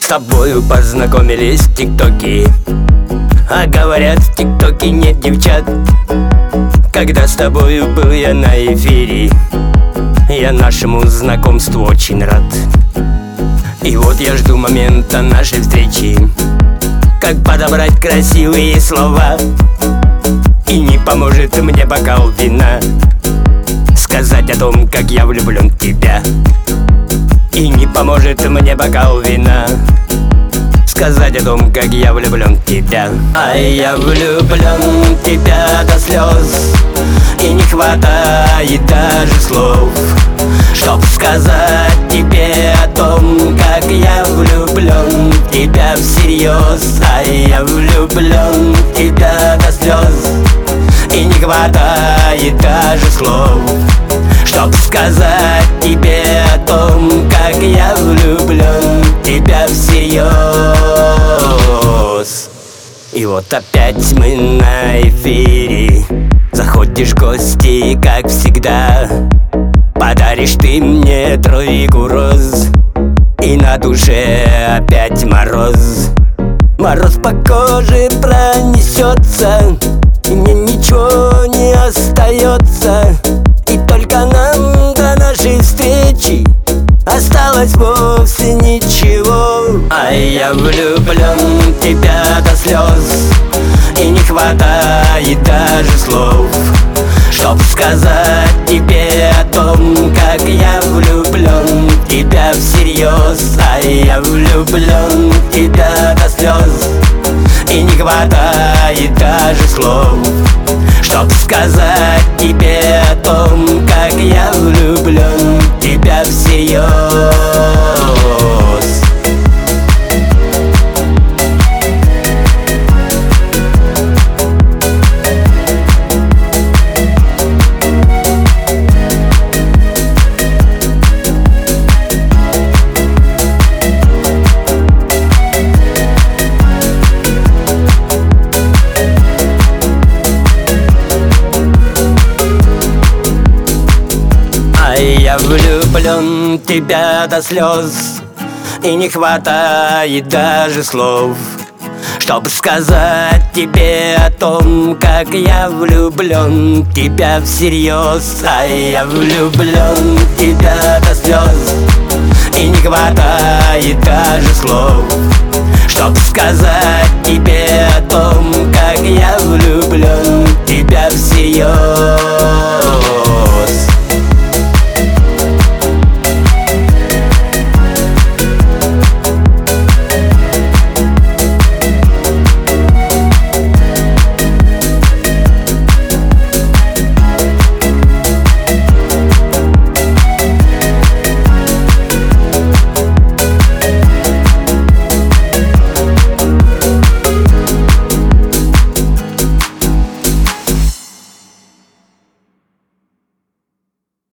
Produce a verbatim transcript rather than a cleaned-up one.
С тобою познакомились в ТикТоке, а говорят, в ТикТоке нет девчат. Когда с тобою был я на эфире, я нашему знакомству очень рад. И вот я жду момента нашей встречи, как подобрать красивые слова. И не поможет мне бокал вина сказать о том, как я влюблен в тебя. И не поможет мне бокал вина сказать о том, как я влюблен в тебя. А я влюблен в тебя до слез, и не хватает даже слов, чтоб сказать тебе о том, как я влюблен в тебя всерьез. А я влюблен в тебя до слез, и не хватает даже слов, чтоб сказать тебе о том, как я влюблен в тебя всерьез. И вот опять мы на эфире, заходишь в гости, как всегда. Подаришь ты мне тройку роз, и на душе опять мороз. Мороз по коже пронесется, и мне ничего не остается. И только нам до нашей встречи осталось вовсе ничего. А я влюблен в тебя до слез, и не хватает даже слов, чтоб сказать тебе о том, как я влюблен в тебя всерьез. А я влюблен в тебя до слез, и не хватает даже слов, чтоб сказать тебе о том, как я влюблен в тебя всерьез. Я влюблен в тебя до слез, и не хватает даже слов, чтоб сказать тебе о том, как я влюблен в тебя всерьез. А я влюблен в тебя до слез, и не хватает даже слов, чтоб сказать тебе о том, как я влюблен в тебя всерьез.